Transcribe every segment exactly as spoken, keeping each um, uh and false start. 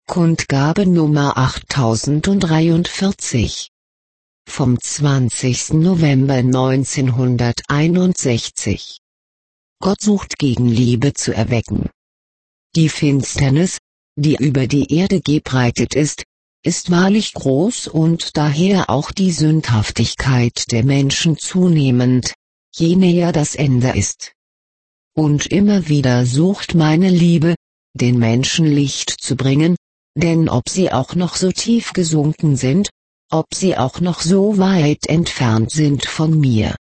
Kundgabe Nummer achttausenddreiundvierzig. Vom zwanzigsten November neunzehnhunderteinundsechzig. Gott sucht Gegenliebe zu erwecken. Die Finsternis, die über die Erde gebreitet ist, ist wahrlich groß und daher auch die Sündhaftigkeit der Menschen zunehmend, je näher das Ende ist. Und immer wieder sucht meine Liebe, den Menschen Licht zu bringen, denn ob sie auch noch so tief gesunken sind, ob sie auch noch so weit entfernt sind von mir.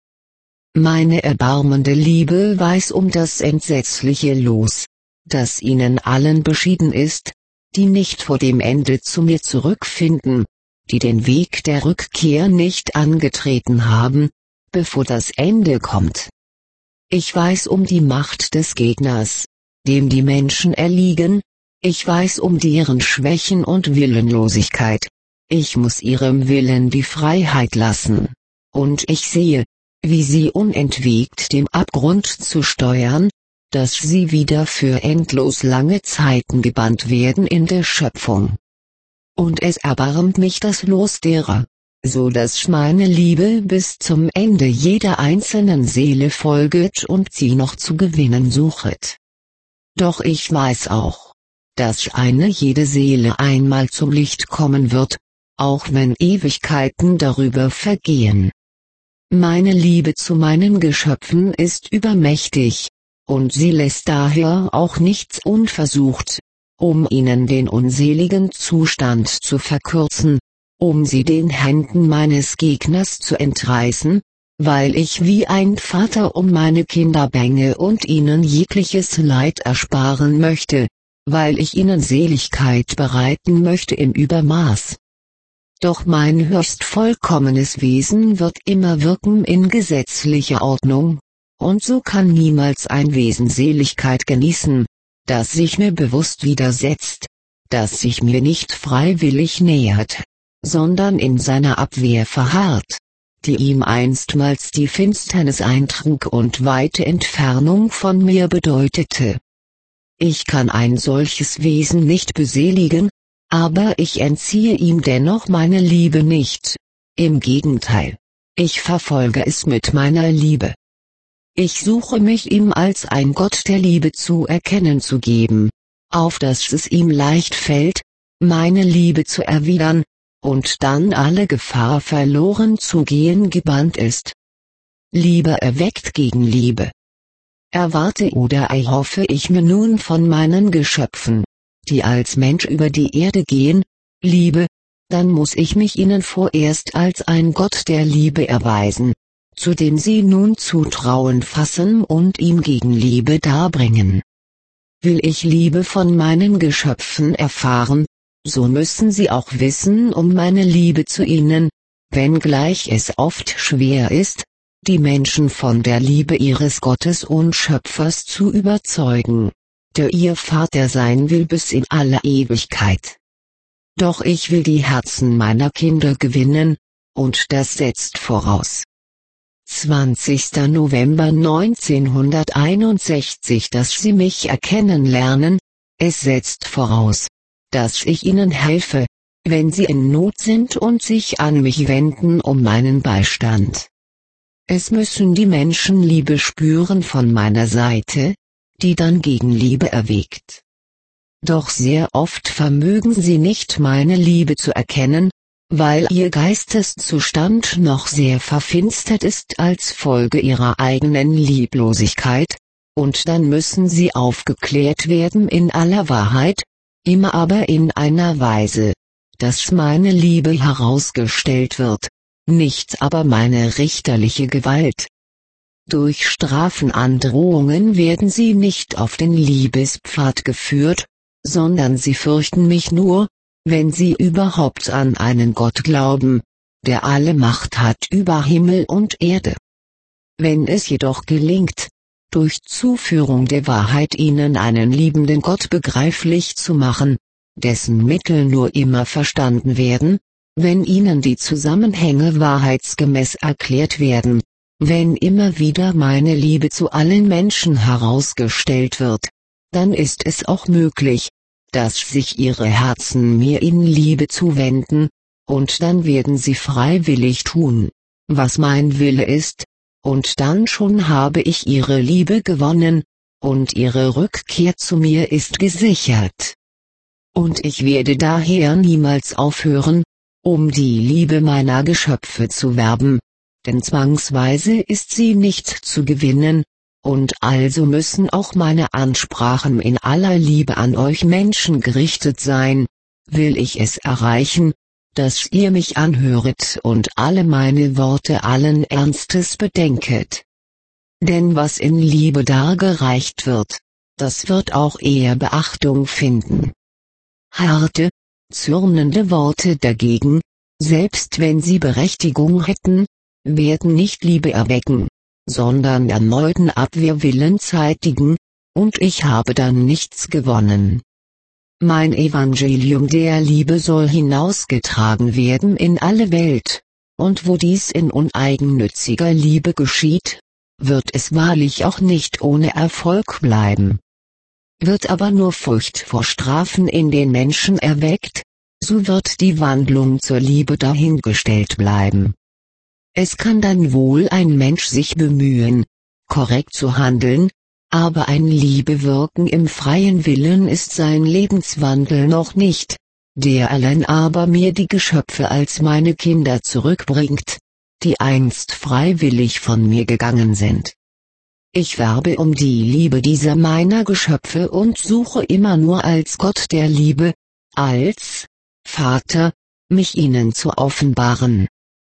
Meine erbarmende Liebe weiß um das entsetzliche Los, das ihnen allen beschieden ist, die nicht vor dem Ende zu mir zurückfinden, die den Weg der Rückkehr nicht angetreten haben, bevor das Ende kommt. Ich weiß um die Macht des Gegners, dem die Menschen erliegen, ich weiß um deren Schwächen und Willenlosigkeit. Ich muss ihrem Willen die Freiheit lassen. Und ich sehe, wie sie unentwegt dem Abgrund zu steuern, dass sie wieder für endlos lange Zeiten gebannt werden in der Schöpfung. Und es erbarmt mich das Los derer, so dass meine Liebe bis zum Ende jeder einzelnen Seele folget und sie noch zu gewinnen suchet. Doch ich weiß auch, dass eine jede Seele einmal zum Licht kommen wird, auch wenn Ewigkeiten darüber vergehen. Meine Liebe zu meinen Geschöpfen ist übermächtig, und sie lässt daher auch nichts unversucht, um ihnen den unseligen Zustand zu verkürzen, um sie den Händen meines Gegners zu entreißen, weil ich wie ein Vater um meine Kinder bänge und ihnen jegliches Leid ersparen möchte, weil ich ihnen Seligkeit bereiten möchte im Übermaß. Doch mein höchst vollkommenes Wesen wird immer wirken in gesetzlicher Ordnung, und so kann niemals ein Wesen Seligkeit genießen, das sich mir bewusst widersetzt, das sich mir nicht freiwillig nähert, sondern in seiner Abwehr verharrt, die ihm einstmals die Finsternis eintrug und weite Entfernung von mir bedeutete. Ich kann ein solches Wesen nicht beseligen, aber ich entziehe ihm dennoch meine Liebe nicht, im Gegenteil, ich verfolge es mit meiner Liebe. Ich suche mich ihm als ein Gott der Liebe zu erkennen zu geben, auf dass es ihm leicht fällt, meine Liebe zu erwidern, und dann alle Gefahr verloren zu gehen gebannt ist. Liebe erweckt gegen Liebe. Erwarte oder erhoffe ich mir nun von meinen Geschöpfen, die als Mensch über die Erde gehen, Liebe, dann muss ich mich ihnen vorerst als ein Gott der Liebe erweisen, zu dem sie nun Zutrauen fassen und ihm Gegenliebe darbringen. Will ich Liebe von meinen Geschöpfen erfahren, so müssen sie auch wissen um meine Liebe zu ihnen, wenngleich es oft schwer ist, die Menschen von der Liebe ihres Gottes und Schöpfers zu überzeugen, der ihr Vater sein will bis in alle Ewigkeit. Doch ich will die Herzen meiner Kinder gewinnen, und das setzt voraus. zwanzigster November neunzehnhunderteinundsechzig, dass sie mich erkennen lernen, es setzt voraus, dass ich ihnen helfe, wenn sie in Not sind und sich an mich wenden um meinen Beistand. Es müssen die Menschen Liebe spüren von meiner Seite, die dann Gegenliebe erweckt. Doch sehr oft vermögen sie nicht meine Liebe zu erkennen, weil ihr Geisteszustand noch sehr verfinstert ist als Folge ihrer eigenen Lieblosigkeit, und dann müssen sie aufgeklärt werden in aller Wahrheit, immer aber in einer Weise, dass meine Liebe herausgestellt wird, nicht aber meine richterliche Gewalt. Durch Strafenandrohungen werden sie nicht auf den Liebespfad geführt, sondern sie fürchten mich nur, wenn sie überhaupt an einen Gott glauben, der alle Macht hat über Himmel und Erde. Wenn es jedoch gelingt, durch Zuführung der Wahrheit ihnen einen liebenden Gott begreiflich zu machen, dessen Mittel nur immer verstanden werden, wenn ihnen die Zusammenhänge wahrheitsgemäß erklärt werden, wenn immer wieder meine Liebe zu allen Menschen herausgestellt wird, dann ist es auch möglich, dass sich ihre Herzen mir in Liebe zuwenden, und dann werden sie freiwillig tun, was mein Wille ist, und dann schon habe ich ihre Liebe gewonnen, und ihre Rückkehr zu mir ist gesichert. Und ich werde daher niemals aufhören, um die Liebe meiner Geschöpfe zu werben, denn zwangsweise ist sie nicht zu gewinnen, und also müssen auch meine Ansprachen in aller Liebe an euch Menschen gerichtet sein, will ich es erreichen, dass ihr mich anhöret und alle meine Worte allen Ernstes bedenket. Denn was in Liebe dargereicht wird, das wird auch eher Beachtung finden. Harte, zürnende Worte dagegen, selbst wenn sie Berechtigung hätten, werden nicht Liebe erwecken, sondern erneuten Abwehrwillen zeitigen, und ich habe dann nichts gewonnen. Mein Evangelium der Liebe soll hinausgetragen werden in alle Welt, und wo dies in uneigennütziger Liebe geschieht, wird es wahrlich auch nicht ohne Erfolg bleiben. Wird aber nur Furcht vor Strafen in den Menschen erweckt, so wird die Wandlung zur Liebe dahingestellt bleiben. Es kann dann wohl ein Mensch sich bemühen, korrekt zu handeln, aber ein Liebewirken im freien Willen ist sein Lebenswandel noch nicht, der allein aber mir die Geschöpfe als meine Kinder zurückbringt, die einst freiwillig von mir gegangen sind. Ich werbe um die Liebe dieser meiner Geschöpfe und suche immer nur als Gott der Liebe, als Vater, mich ihnen zu offenbaren.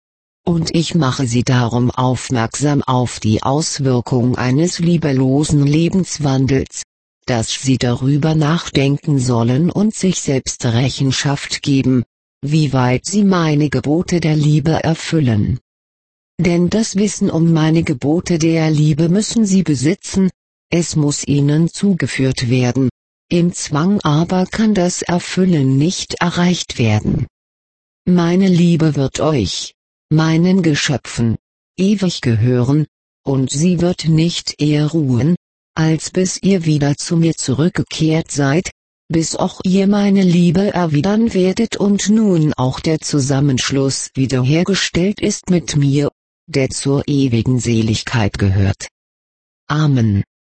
Und ich mache sie darum aufmerksam auf die Auswirkung eines liebelosen Lebenswandels, dass sie darüber nachdenken sollen und sich selbst Rechenschaft geben, wie weit sie meine Gebote der Liebe erfüllen. Denn das Wissen um meine Gebote der Liebe müssen sie besitzen, es muss ihnen zugeführt werden, im Zwang aber kann das Erfüllen nicht erreicht werden. Meine Liebe wird euch, meinen Geschöpfen, ewig gehören, und sie wird nicht eher ruhen, als bis ihr wieder zu mir zurückgekehrt seid, bis auch ihr meine Liebe erwidern werdet und nun auch der Zusammenschluss wiederhergestellt ist mit mir, der zur ewigen Seligkeit gehört. Amen.